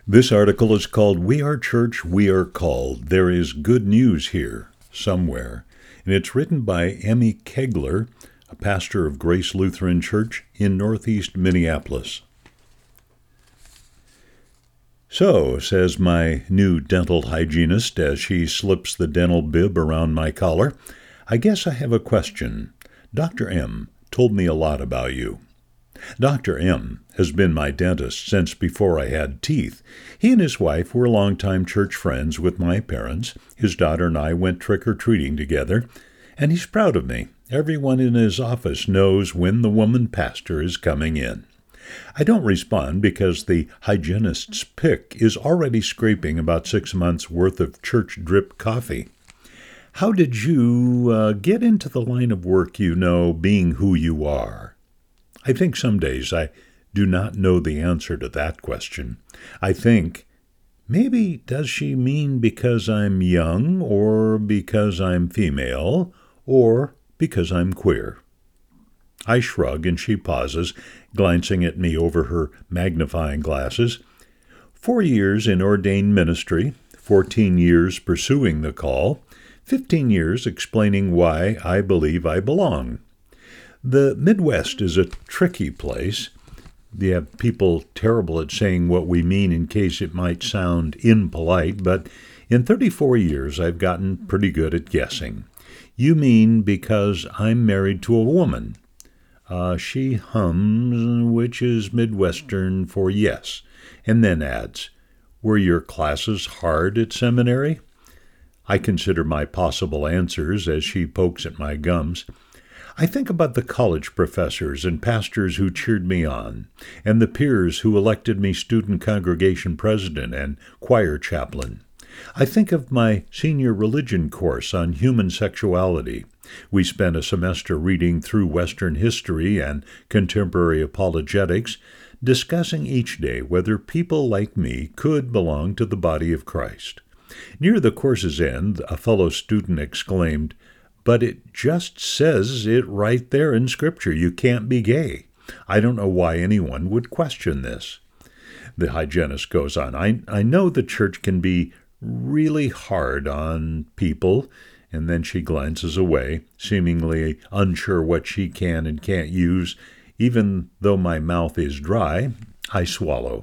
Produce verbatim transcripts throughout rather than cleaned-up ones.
This article is called We Are Church, We Are Called. There is good news here somewhere. And it's written by Emmy Kegler, a pastor of Grace Lutheran Church in Northeast Minneapolis. So, says my new dental hygienist as she slips the dental bib around my collar, I guess I have a question. Doctor M told me a lot about you. Doctor M has been my dentist since before I had teeth. He and his wife were longtime church friends with my parents. His daughter and I went trick-or-treating together, and he's proud of me. Everyone in his office knows when the woman pastor is coming in. I don't respond because the hygienist's pick is already scraping about six months' worth of church-drip coffee. How did you uh, get into the line of work you know, being who you are? I think some days I do not know the answer to that question. I think, maybe does she mean because I'm young, or because I'm female, or because I'm queer? I shrug, and she pauses, glancing at me over her magnifying glasses. Four years in ordained ministry, fourteen years pursuing the call, fifteen years explaining why I believe I belong. The Midwest is a tricky place. You have people terrible at saying what we mean in case it might sound impolite, but in thirty-four years I've gotten pretty good at guessing. You mean because I'm married to a woman. Uh, she hums, which is Midwestern for yes, and then adds, were your classes hard at seminary? I consider my possible answers as she pokes at my gums. I think about the college professors and pastors who cheered me on, and the peers who elected me student congregation president and choir chaplain. I think of my senior religion course on human sexuality. We spent a semester reading through Western history and contemporary apologetics, discussing each day whether people like me could belong to the body of Christ. Near the course's end, a fellow student exclaimed, "But it just says it right there in Scripture. You can't be gay. I don't know why anyone would question this." The hygienist goes on, I, I know the church can be really hard on people, and then she glances away, seemingly unsure what she can and can't use. Even though my mouth is dry, I swallow.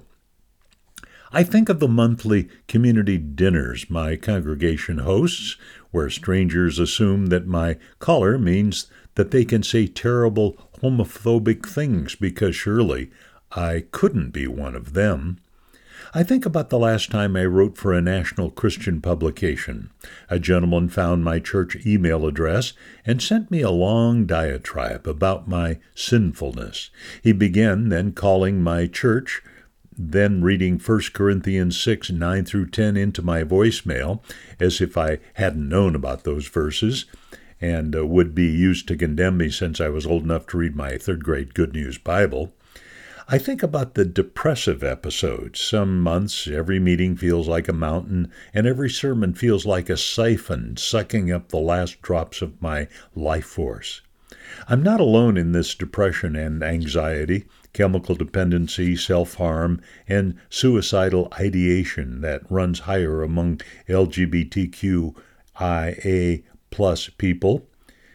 I think of the monthly community dinners my congregation hosts, where strangers assume that my color means that they can say terrible homophobic things because surely I couldn't be one of them. I think about the last time I wrote for a national Christian publication. A gentleman found my church email address and sent me a long diatribe about my sinfulness. He began then calling my church, then reading First Corinthians six, nine through ten into my voicemail, as if I hadn't known about those verses, and uh, would be used to condemn me since I was old enough to read my third-grade Good News Bible. I think about the depressive episodes. Some months, every meeting feels like a mountain, and every sermon feels like a siphon sucking up the last drops of my life force. I'm not alone in this depression and anxiety, chemical dependency, self-harm, and suicidal ideation that runs higher among L G B T Q I A plus people.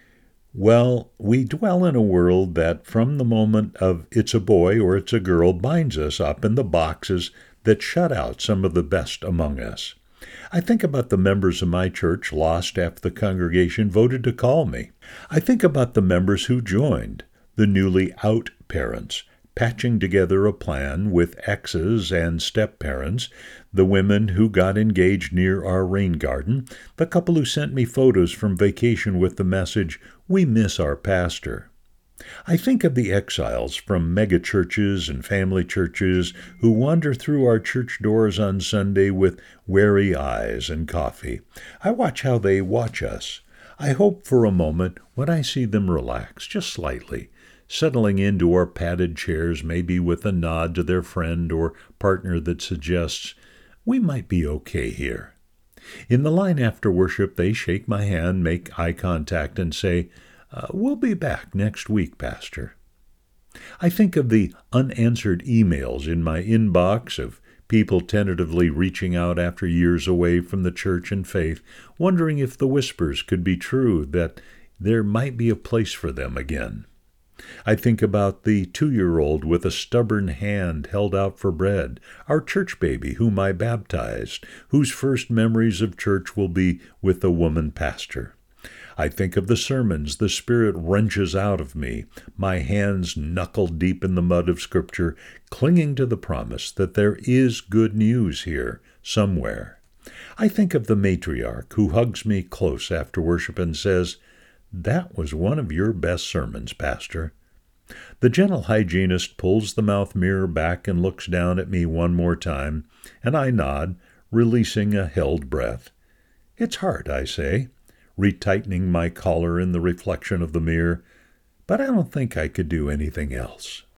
Well, we dwell in a world that from the moment of it's a boy or it's a girl binds us up in the boxes that shut out some of the best among us. I think about the members of my church lost after the congregation voted to call me. I think about the members who joined, the newly out parents, patching together a plan with exes and step-parents, the women who got engaged near our rain garden, the couple who sent me photos from vacation with the message, "We miss our pastor." I think of the exiles from megachurches and family churches who wander through our church doors on Sunday with wary eyes and coffee. I watch how they watch us. I hope for a moment when I see them relax, just slightly, settling into our padded chairs, maybe with a nod to their friend or partner that suggests, we might be okay here. In the line after worship, they shake my hand, make eye contact, and say, uh, we'll be back next week, Pastor. I think of the unanswered emails in my inbox of people tentatively reaching out after years away from the church and faith, wondering if the whispers could be true that there might be a place for them again. I think about the two-year-old with a stubborn hand held out for bread, our church baby whom I baptized, whose first memories of church will be with the woman pastor. I think of the sermons the Spirit wrenches out of me, my hands knuckle deep in the mud of Scripture, clinging to the promise that there is good news here somewhere. I think of the matriarch who hugs me close after worship and says, "That was one of your best sermons, Pastor." The gentle hygienist pulls the mouth mirror back and looks down at me one more time, and I nod, releasing a held breath. "It's hard," I say, retightening my collar in the reflection of the mirror, "but I don't think I could do anything else."